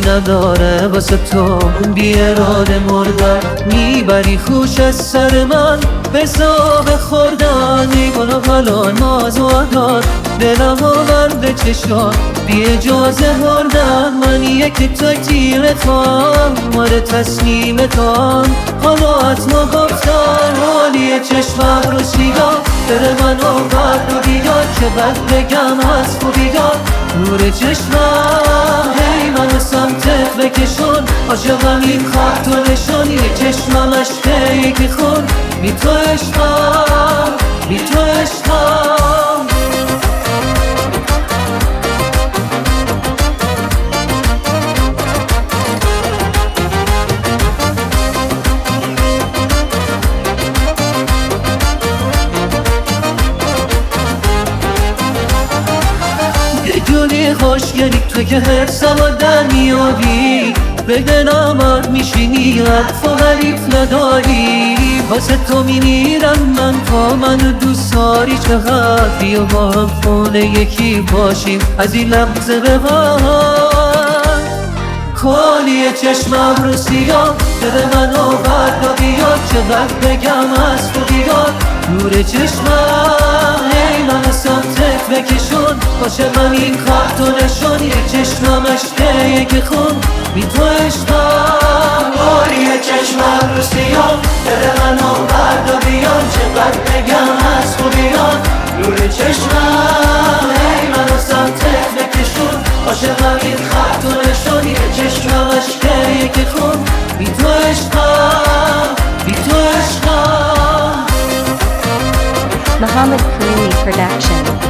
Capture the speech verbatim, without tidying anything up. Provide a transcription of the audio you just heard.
نداره واسه تو بی اراده مردن میبری خوش از سر من به زاب خوردن میکنم حالا ناز و عداد دلم آورده چشات بی اجازه بردن من یک تکیرتان ماره تسلیمتان حالا حتما گفتن حالی چشمم رو سیگار دل من آورد و بیدار چقدر بگم از خوبی دار نور چشمم هی من سمتت بکشون عاشقم این خط و نشون یه چشمم عشقه یکی خون بی تو عشقم بی تو عشقم جونی خوشگلی تو که حفظم و در میابی به دلم میشینی حرف و حریف نداری واسه تو میمیرم من تا منو دوست داری چقدر بیا با هم خونه یکی باشیم از این لحظه به بعد کالی چشمم رو سیاه دل من آورد و بیاد چقدر بگم از تو بیاد نور چشمم هی من سمتت بکشون عاشقم این خط و نشون یه چشمم عشقه یک خون بی تو عشقم کالی چشمم رو سیاه دل من آورد و بیاد چقدر بگم از تو بیاد نور چشمم هی من سمتت بکشون عاشقم این خط و نشون یه چشمم عشقه یک خون بی تو عشقم بی تو عشقم Muhammad Karimi Production.